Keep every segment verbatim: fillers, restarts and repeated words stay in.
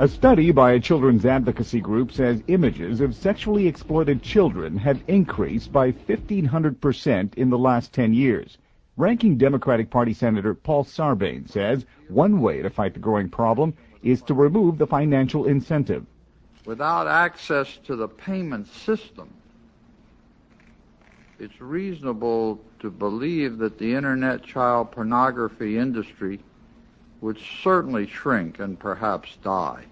A study by a children's advocacy group says images of sexually exploited children have increased by fifteen hundred percent in the last ten years. Ranking Democratic Party Senator Paul Sarbanes says one way to fight the growing problem is to remove the financial incentive. Without access to the payment system, it's reasonable to believe that the Internet child pornography industry would certainly shrink and perhaps die.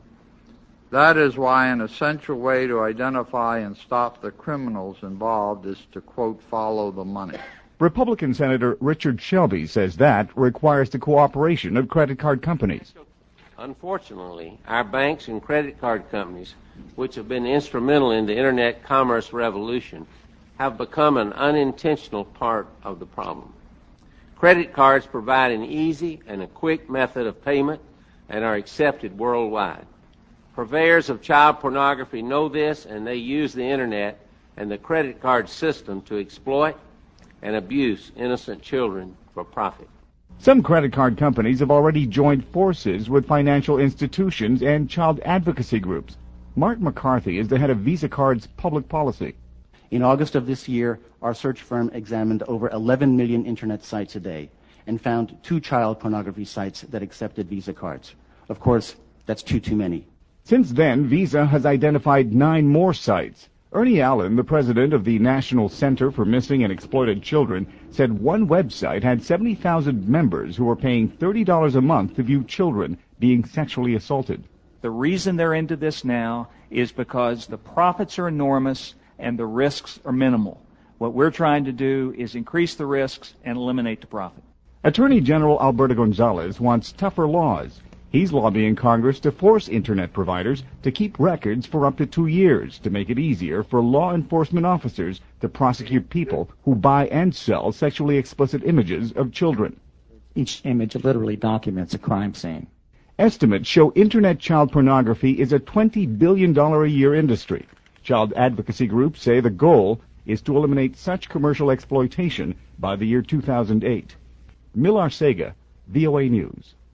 That is why an essential way to identify and stop the criminals involved is to, quote, follow the money. Republican Senator Richard Shelby says that requires the cooperation of credit card companies. Unfortunately, our banks and credit card companies, which have been instrumental in the Internet commerce revolution, have become an unintentional part of the problem. Credit cards provide an easy and a quick method of payment and are accepted worldwide. Purveyors of child pornography know this, and they use the Internet and the credit card system to exploit and abuse innocent children for profit. Some credit card companies have already joined forces with financial institutions and child advocacy groups. Mark McCarthy is the head of Visa Card's public policy. In August of this year, our search firm examined over eleven million Internet sites a day and found two child pornography sites that accepted Visa cards. Of course, that's too, too many. Since then, Visa has identified nine more sites. Ernie Allen, the president of the National Center for Missing and Exploited Children, said one website had seventy thousand members who were paying thirty dollars a month to view children being sexually assaulted. The reason they're into this now is because the profits are enormous and the risks are minimal. What we're trying to do is increase the risks and eliminate the profit. Attorney General Alberto Gonzales wants tougher laws. He's lobbying Congress to force Internet providers to keep records for up to two years to make it easier for law enforcement officers to prosecute people who buy and sell sexually explicit images of children. Each image literally documents a crime scene. Estimates show Internet child pornography is a twenty billion dollars a year industry. Child advocacy groups say the goal is to eliminate such commercial exploitation by the year two thousand eight. Millar Sega, V O A News.